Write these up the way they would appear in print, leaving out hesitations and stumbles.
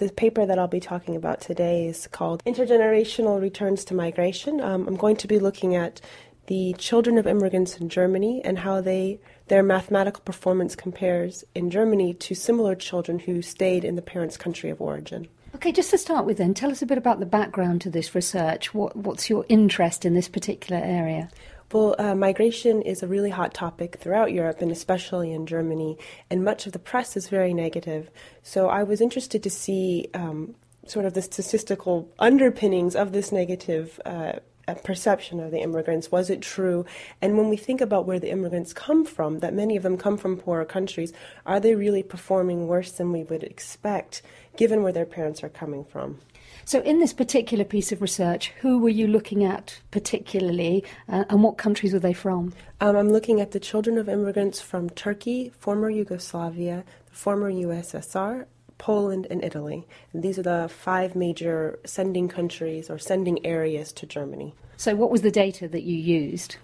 The paper that I'll be talking about today is called Intergenerational Returns to Migration. I'm going to be looking at the children of immigrants in Germany and how their mathematical performance compares in Germany to similar children who stayed in the parents' country of origin. Okay, just to start with then, tell us a bit about the background to this research. What's your interest in this particular area? Well, migration is a really hot topic throughout Europe and especially in Germany, and much of the press is very negative. So I was interested to see sort of the statistical underpinnings of this negative perception of the immigrants. Was it true? And when we think about where the immigrants come from, that many of them come from poorer countries, are they really performing worse than we would expect, given where their parents are coming from? So in this particular piece of research, who were you looking at particularly, and what countries were they from? I'm looking at the children of immigrants from Turkey, former Yugoslavia, the former USSR, Poland, and Italy. And these are the 5 major sending countries or sending areas to Germany. So what was the data that you used?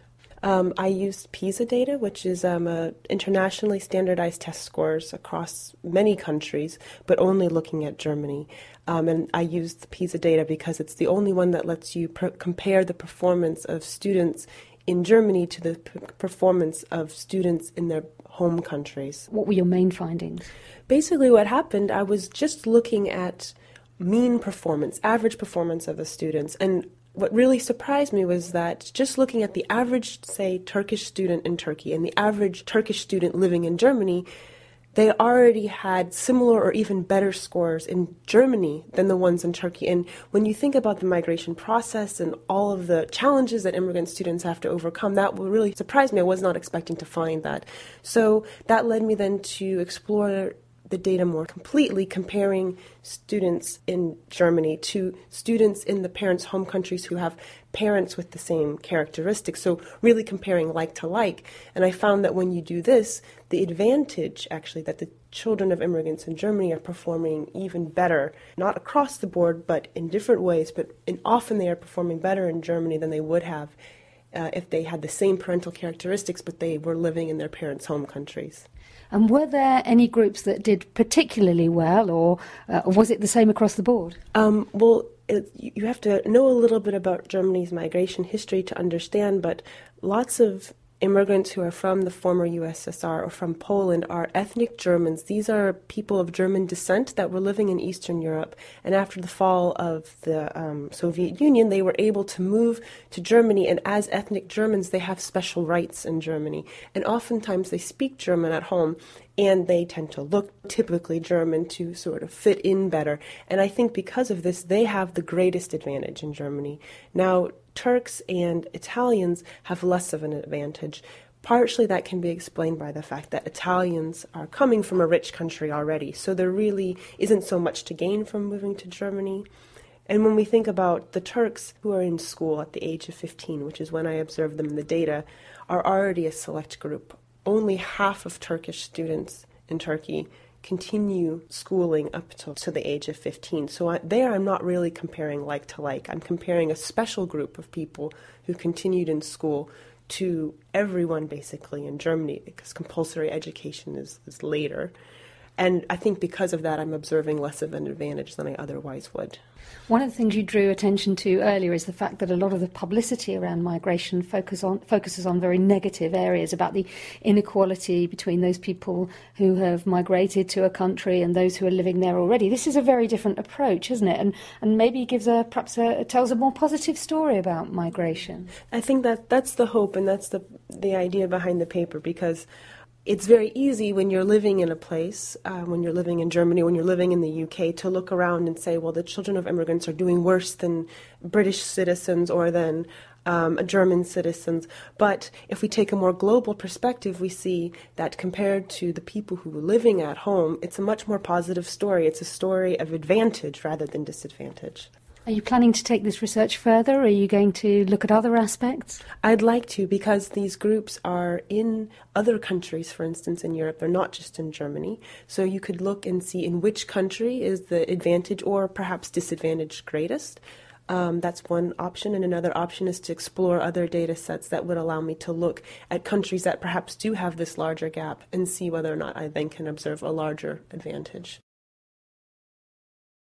I used PISA data, which is internationally standardized test scores across many countries, but only looking at Germany. And I used the PISA data because it's the only one that lets you compare the performance of students in Germany to the performance of students in their home countries. What were your main findings? Basically what happened, I was just looking at mean performance, average performance of the students, and what really surprised me was that just looking at the average, say, Turkish student in Turkey and the average Turkish student living in Germany, they already had similar or even better scores in Germany than the ones in Turkey. And when you think about the migration process and all of the challenges that immigrant students have to overcome, that really surprised me. I was not expecting to find that. So that led me then to explore the data more completely, comparing students in Germany to students in the parents' home countries who have parents with the same characteristics. So really comparing like to like. And I found that when you do this, the advantage actually that the children of immigrants in Germany are performing even better, not across the board, but in different ways, but often they are performing better in Germany than they would have if they had the same parental characteristics, but they were living in their parents' home countries. And were there any groups that did particularly well, or was it the same across the board? You have to know a little bit about Germany's migration history to understand, but lots of immigrants who are from the former USSR or from Poland are ethnic Germans. These are people of German descent that were living in Eastern Europe. And after the fall of the Soviet Union, they were able to move to Germany. And as ethnic Germans, they have special rights in Germany. And oftentimes they speak German at home. And they tend to look typically German to sort of fit in better. And I think because of this, they have the greatest advantage in Germany. Now, Turks and Italians have less of an advantage. Partially that can be explained by the fact that Italians are coming from a rich country already, so there really isn't so much to gain from moving to Germany. And when we think about the Turks who are in school at the age of 15, which is when I observed them in the data, are already a select group. Only half of Turkish students in Turkey continue schooling up to the age of 15. So I'm not really comparing like to like. I'm comparing a special group of people who continued in school to everyone basically in Germany, because compulsory education is later. And I think because of that, I'm observing less of an advantage than I otherwise would. One of the things you drew attention to earlier is the fact that a lot of the publicity around migration focuses on very negative areas about the inequality between those people who have migrated to a country and those who are living there already. This is a very different approach, isn't it? And maybe tells a more positive story about migration. I think that's the hope, and that's the idea behind the paper, because it's very easy when you're living in a place, when you're living in Germany, when you're living in the UK, to look around and say, well, the children of immigrants are doing worse than British citizens or than German citizens. But if we take a more global perspective, we see that compared to the people who are living at home, it's a much more positive story. It's a story of advantage rather than disadvantage. Are you planning to take this research further? Are you going to look at other aspects? I'd like to, because these groups are in other countries, for instance, in Europe. They're not just in Germany. So you could look and see in which country is the advantage or perhaps disadvantage greatest. That's one option. And another option is to explore other data sets that would allow me to look at countries that perhaps do have this larger gap and see whether or not I then can observe a larger advantage.